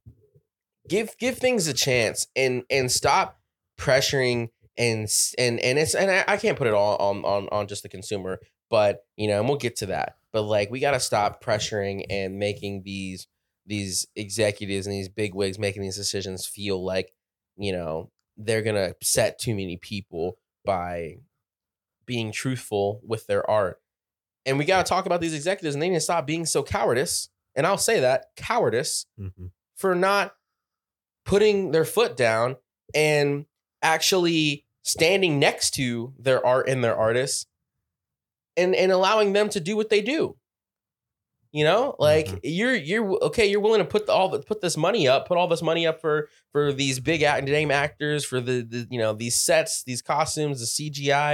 give give things a chance and and stop pressuring and and and it's and I, I can't put it all on on on just the consumer, but you know, and we'll get to that. But like, we got to stop pressuring and making these these executives and these bigwigs making these decisions feel like, you know, they're gonna upset too many people by being truthful with their art. And we got to talk about these executives, and they need to stop being so cowardice. And I'll say that, cowardice, Mhm. for not putting their foot down and actually standing next to their art and their artists, and and allowing them to do what they do. You know, like Mhm. you're you're okay. You're willing to put the, all the, put this money up, put all this money up for for these big act, name actors, for the, the you know, these sets, these costumes, the C G I.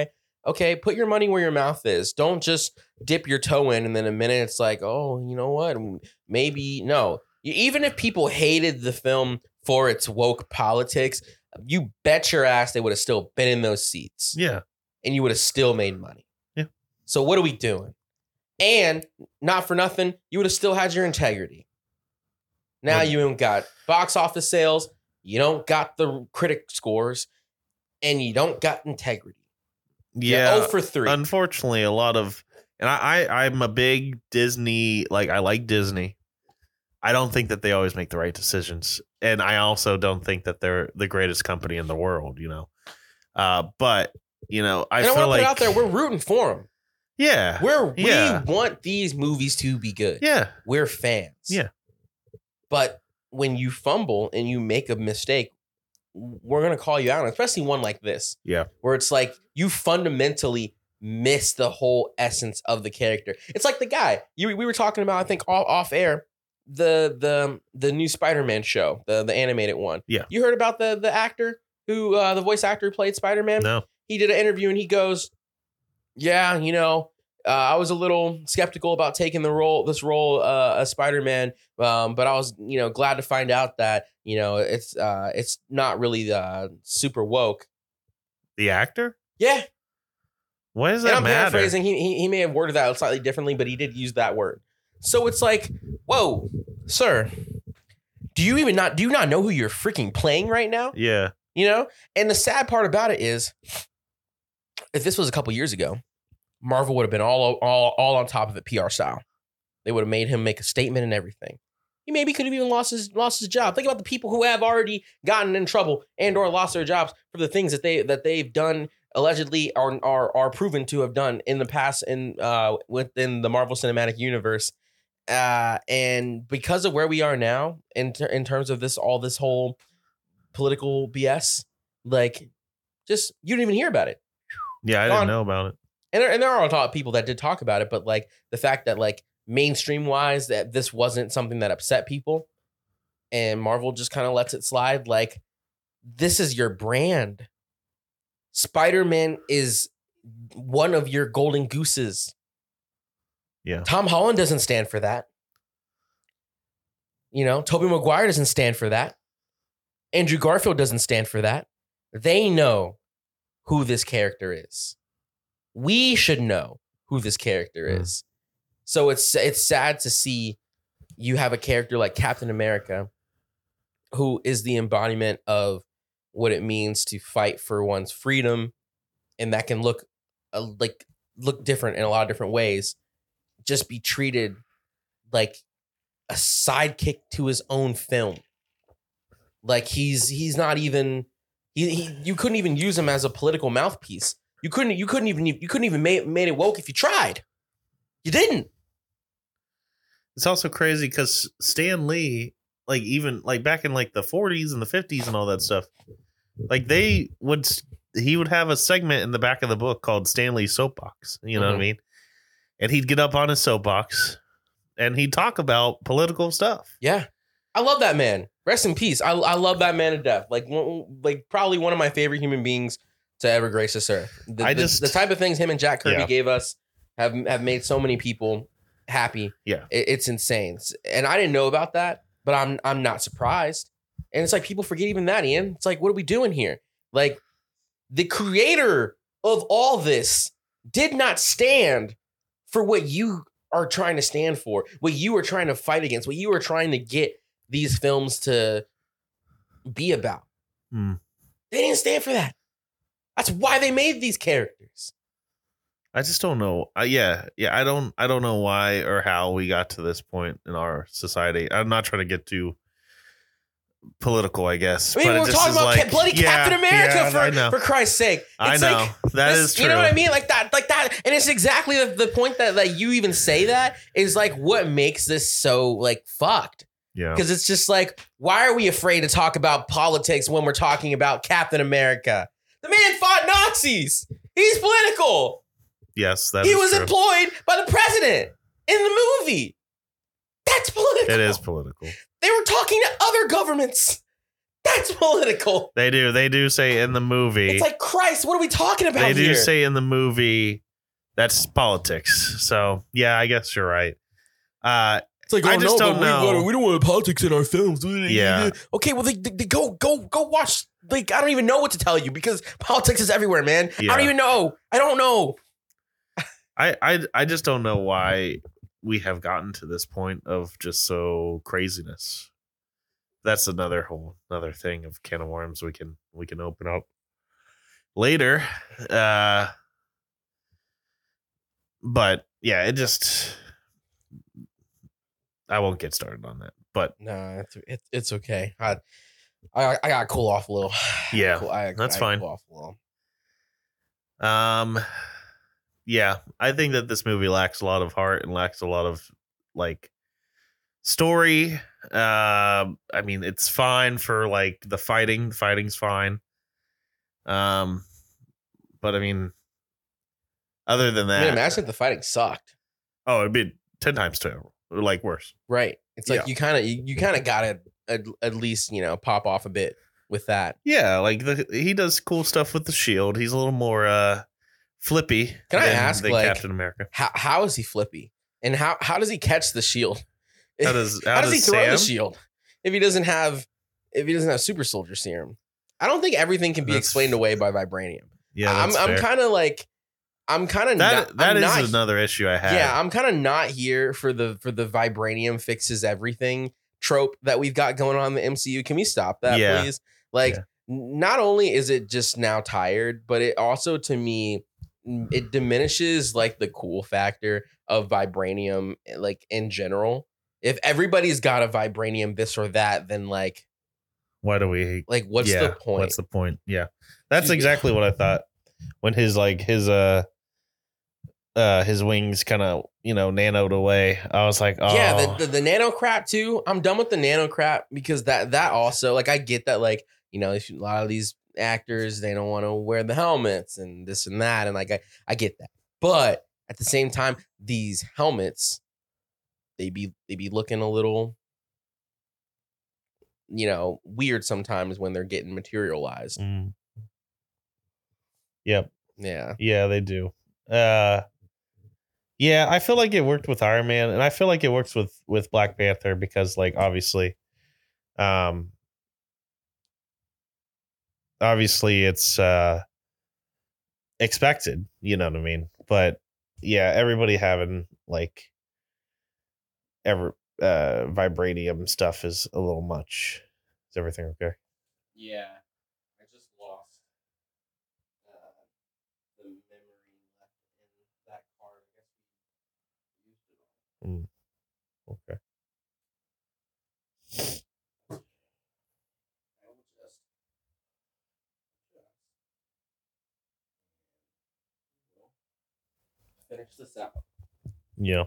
Okay, put your money where your mouth is. Don't just dip your toe in and then a minute it's like, oh, you know what? Maybe no. Even if people hated the film for its woke politics, you bet your ass they would have still been in those seats. Yeah. And you would have still made money. Yeah. So what are we doing? And not for nothing, you would have still had your integrity. Now What? you don't got box office sales, you don't got the critic scores, and you don't got integrity. Yeah. oh for three. Unfortunately, a lot of, and I, I, I'm a big Disney, like I like Disney. I don't think that they always make the right decisions. And I also don't think that they're the greatest company in the world, you know. Uh, but, you know, I and I feel want to like. put it out there, we're rooting for them. Yeah. We're, we yeah. want these movies to be good. Yeah. We're fans. Yeah. But when you fumble and you make a mistake, we're going to call you out, especially one like this. Yeah. Where it's like you fundamentally miss the whole essence of the character. It's like the guy you we were talking about, I think off, off air, the the the new Spider-Man show, the the animated one. Yeah. You heard about the the actor who uh, the voice actor who played Spider-Man? No. He did an interview and he goes, yeah, you know, uh, I was a little skeptical about taking the role, this role uh, as Spider-Man, um, but I was, you know, glad to find out that, you know, it's uh, it's not really uh, super woke. The actor? Yeah. Why does And that I'm matter? paraphrasing. He, he he may have worded that slightly differently, but he did use that word. So it's like, whoa, sir, do you even not do you not know who you're freaking playing right now? Yeah. You know? And the sad part about it is, if this was a couple years ago, Marvel would have been all all all on top of it P R style. They would have made him make a statement and everything. He maybe could have even lost his lost his job. Think about the people who have already gotten in trouble and or lost their jobs for the things that they that they've done allegedly are are are proven to have done in the past in uh within the Marvel Cinematic Universe. Uh, and because of where we are now in ter- in terms of this all this whole political B S, like just you didn't even hear about it. Yeah, I Gone. didn't know about it. And there, and there are a lot of people that did talk about it, but like the fact that like mainstream wise that this wasn't something that upset people and Marvel just kind of lets it slide. Like, this is your brand. Spider-Man is one of your golden gooses. Yeah. Tom Holland doesn't stand for that. You know, Tobey Maguire doesn't stand for that. Andrew Garfield doesn't stand for that. They know who this character is. We should know who this character Mm. is. So it's it's sad to see you have a character like Captain America, who is the embodiment of what it means to fight for one's freedom, and that can look uh, like look different in a lot of different ways. Just be treated like a sidekick to his own film. Like he's he's not even he, he you couldn't even use him as a political mouthpiece. You couldn't you couldn't even you couldn't even make made it woke if you tried. You didn't. It's also crazy because Stan Lee, like even like back in like the forties and the fifties and all that stuff, like they would he would have a segment in the back of the book called Stanley's Soapbox. You know Mhm. what I mean? And he'd get up on his soapbox and he'd talk about political stuff. Yeah. I love that man. Rest in peace. I I love that man to death. Like one, like probably one of my favorite human beings to ever grace this earth. The, I the- just- the type of things him and Jack Kirby Yeah. gave us have have made so many people happy. Yeah. It- it's insane. And I didn't know about that, but I'm I'm not surprised. And it's like people forget even that, Ian. It's like, what are we doing here? Like the creator of all this did not stand for what you are trying to stand for, what you are trying to fight against, what you are trying to get these films to be about. Hmm. They didn't stand for that. That's why they made these characters. I just don't know. Uh, yeah, yeah. I don't. I don't know why or how we got to this point in our society. I'm not trying to get too political, I guess. I mean, but it we're just talking is about like, Ca- bloody yeah, Captain America yeah, I for, know. for Christ's sake. I It's know like, that this- is true. You know what I mean? Like that, like that. And it's exactly the, the point that like you even say that is like what makes this so like fucked. Yeah, Because it's just like, why are we afraid to talk about politics when we're talking about Captain America? The man fought Nazis. He's political. yes, that He is was true. employed by the president in the movie. That's political. It is political. They were talking to other governments. That's political. They do. They do say in the movie. It's like, Christ, what are we talking about They do here? say in the movie that's politics. So yeah, I guess you're right. Uh, It's like, I oh, just no, don't but we, know. wanna- we don't want politics in our films. Yeah. Okay, well, they, they, they go go go watch. Like, I don't even know what to tell you because politics is everywhere, man. I Yeah. don't even know. I don't know. I, I I just don't know why we have gotten to this point of just so craziness. That's another whole another thing of can of worms we can we can open up later. Uh, but yeah, it just I won't get started on that. But No, it's it's, it's okay. I, I I gotta cool off a little. Yeah, Cool- I, that's I fine. Cool off a little. um, yeah, I think that this movie lacks a lot of heart and lacks a lot of like story. Um, I mean, it's fine for like the fighting. The fighting's fine. Um, but I mean, other than I that, mean, imagine if the fighting sucked. oh, it'd be ten times terrible, or like worse. Right. It's like Yeah. you kind of you, you kind of gotta at, at least you know pop off a bit with that. Yeah, like the he does cool stuff with the shield. He's a little more uh flippy. Can I than, ask, than like- Captain America? How how is he flippy? And how how does he catch the shield? How does how, How does he throw the Sam? shield if he doesn't have if he doesn't have super soldier serum? I don't think everything can be That's- explained away by vibranium. Yeah, I'm that's I'm fair. kind of like I'm kind of that not, that I'm is not, another issue I had. yeah I'm kind of not here for the for the vibranium fixes everything trope that we've got going on in the M C U. Can we stop that, Yeah. please? Like, Yeah. n- not only is it just now tired, but it also to me n- it diminishes like the cool factor of vibranium, like in general. If everybody's got a vibranium this or that, then like Why do we? like what's yeah, the point? What's the point? Yeah, that's Dude. exactly what I thought when his like his uh uh his wings kind of you know nanoed away. I was like, oh Yeah, the, the the nano crap too. I'm done with the nano crap because that that also like I get that like you know if a lot of these actors they don't want to wear the helmets and this and that and like I I get that, but at the same time these helmets they be they be looking a little you know weird sometimes when they're getting materialized. Mm. Yep. Yeah, Yeah, they do. Uh, yeah, I feel like it worked with Iron Man, and I feel like it works with with Black Panther because, like, obviously, um, obviously it's uh expected. You know what I mean? But yeah, everybody having like ever uh vibranium stuff is a little much. Is everything okay? yeah. I just lost uh, the memory left in that card. I guess we used it all. Mm. Okay. I will just finish this out. Yeah.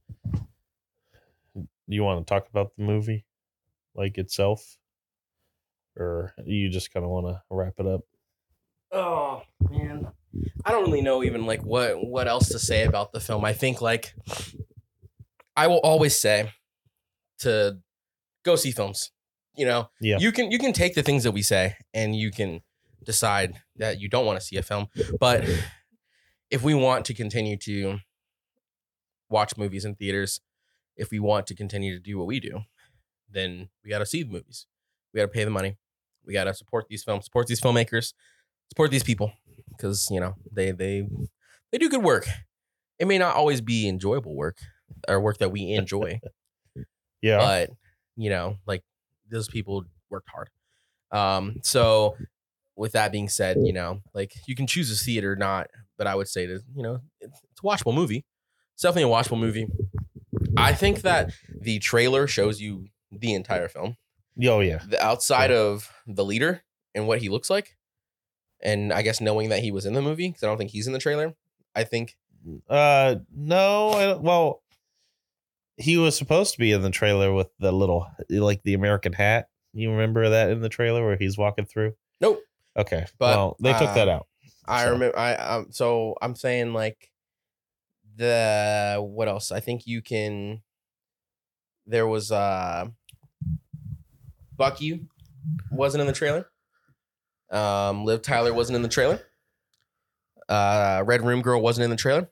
You want to talk about the movie, like itself, or you just kind of want to wrap it up? Oh man, I don't really know even like what what else to say about the film. I think like I will always say to go see films. You know, Yeah. you can you can take the things that we say and you can decide that you don't want to see a film. But if we want to continue to watch movies in theaters, if we want to continue to do what we do, then we got to see the movies. We got to pay the money. We got to support these films, support these filmmakers, support these people because, you know, they they they do good work. It may not always be enjoyable work or work that we enjoy, Yeah. but, you know, like those people worked hard. Um, so with that being said, you know, like you can choose a theater, not, but I would say to, you know, it's, it's a watchable movie. It's definitely a watchable movie. I think that the trailer shows you the entire film. Oh yeah. The outside Yeah. of the leader and what he looks like. And I guess knowing that he was in the movie, because I don't think he's in the trailer. I think Uh, no. I don't- well, he was supposed to be in the trailer with the little, like the American hat. You remember that in the trailer where he's walking through? nope. Okay. But, well, they took that uh, out. I So. remember. I um. So I'm saying like the what else? I think you can. There was uh, Bucky wasn't in the trailer. Um, Liv Tyler wasn't in the trailer. Uh, Red Room Girl wasn't in the trailer.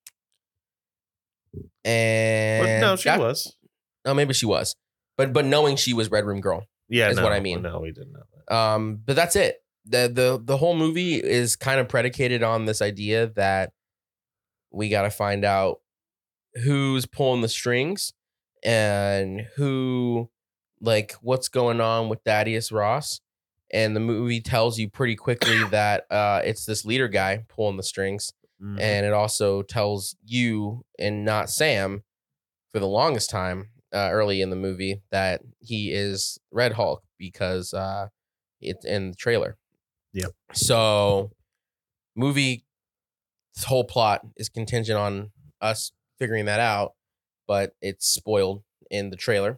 And But no, she that- was. Oh, maybe she was. But but knowing she was Red Room Girl. Yeah, is no, what I mean. No, we didn't know that. Um, but that's it. The the the whole movie is kind of predicated on this idea that we got to find out who's pulling the strings and who, like, what's going on with Thaddeus Ross. And the movie tells you pretty quickly that uh, it's this leader guy pulling the strings. Mhm. And it also tells you and not Sam for the longest time uh, early in the movie that he is Red Hulk because uh, it's in the trailer. Yep. So movie this whole plot is contingent on us figuring that out, but it's spoiled in the trailer.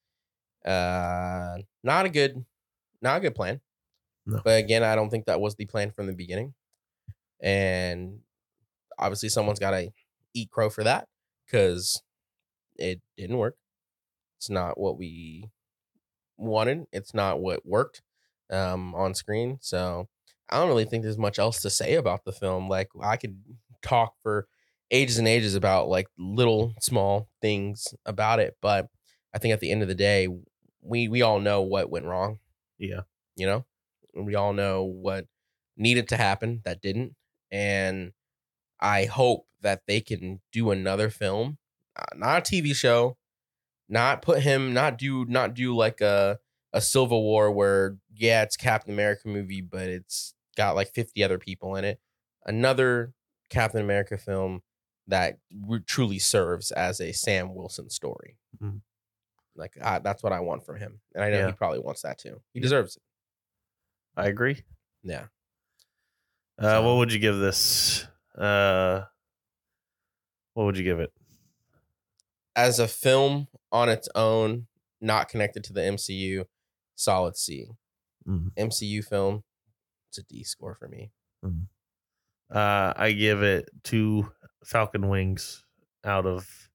Uh, not a good, not a good plan. No. But again, I don't think that was the plan from the beginning. And obviously someone's got to eat crow for that because it didn't work. It's not what we wanted. It's not what worked um, on screen. So I don't really think there's much else to say about the film. Like, I could talk for ages and ages about like little small things about it, but I think at the end of the day, we we all know what went wrong. Yeah. You know, we all know what needed to happen that didn't, and I hope that they can do another film, uh, not a T V show, not put him, not do, not do like a a Civil War where yeah, it's Captain America movie, but it's got like fifty other people in it. Another Captain America film that re- truly serves as a Sam Wilson story. Mhm. Like I, that's what I want from him, and I know Yeah. he probably wants that too. He Yeah. deserves it. I agree. Yeah. Uh, So- what would you give this? Uh, what would you give it? As a film on its own, not connected to the M C U, solid C. Mhm. M C U film, it's a D score for me. Uh, I give it two Falcon Wings out of.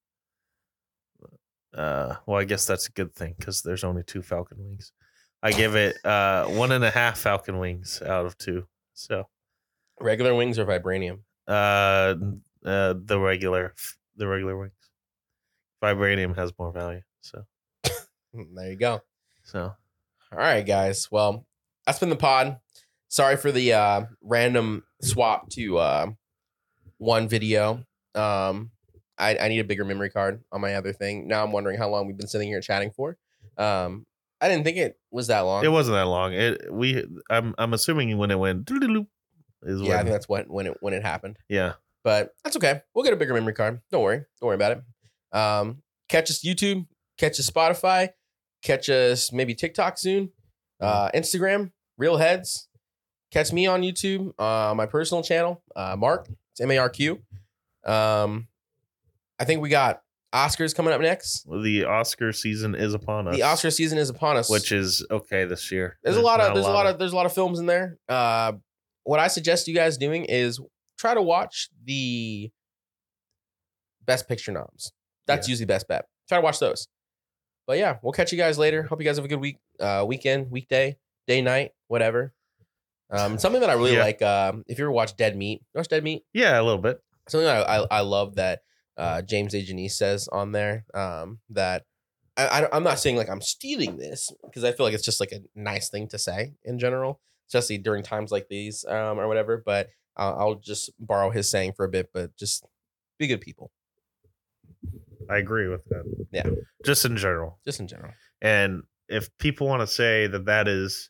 Uh, well, I guess that's a good thing because there's only two Falcon Wings. I give it uh one and a half Falcon Wings out of two. So, Regular wings or vibranium? uh, uh the regular, the regular wings. Vibranium has more value. So, There you go. so All right, guys. Well, that's been the pod. Sorry for the uh, random swap to uh, one video. Um, I, I need a bigger memory card on my other thing. Now I'm wondering how long we've been sitting here chatting for. Um, I didn't think it was that long. it wasn't that long. It we I'm I'm assuming when it went doodle-doo is yeah, I when think that's what when it when it happened. yeah. But that's okay. We'll get a bigger memory card. Don't worry. Don't worry about it. Um, catch us YouTube. Catch us Spotify. Catch us maybe TikTok soon. Uh, Instagram. Real Heads. Catch me on YouTube. Uh, my personal channel. Uh, Mark. It's M A R Q. Um, I think we got Oscars coming up next. The Oscar season is upon us. The Oscar season is upon us. which is okay this year. There's a lot of not there's a lot of there's a lot of films in there. Uh, what I suggest you guys doing is try to watch the Best Picture noms. That's Yeah. usually best bet. Try to watch those. But yeah, we'll catch you guys later. Hope you guys have a good week, uh, weekend, weekday, day, night, whatever. Um, something that I really Yeah. like. Um, if you ever watch Dead Meat, you watch Dead Meat. yeah, a little bit. Something that I I, I love that uh, James A. Janice says on there. Um, that I, I I'm not saying like I'm stealing this because I feel like it's just like a nice thing to say in general, especially during times like these um, or whatever. But uh, I'll just borrow his saying for a bit. But just be good people, I agree with that. Yeah. Just in general. just in general. And if people want to say that that is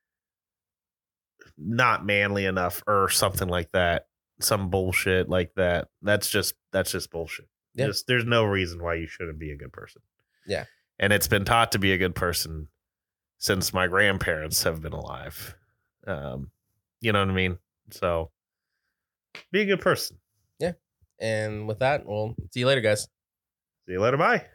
not manly enough or something like that, some bullshit like that, that's just that's just bullshit. Yeah. Just, there's no reason why you shouldn't be a good person. Yeah. And it's been taught to be a good person since my grandparents have been alive. Um, you know what I mean? So be a good person. And with that, we'll see you later, guys. See you later. Bye.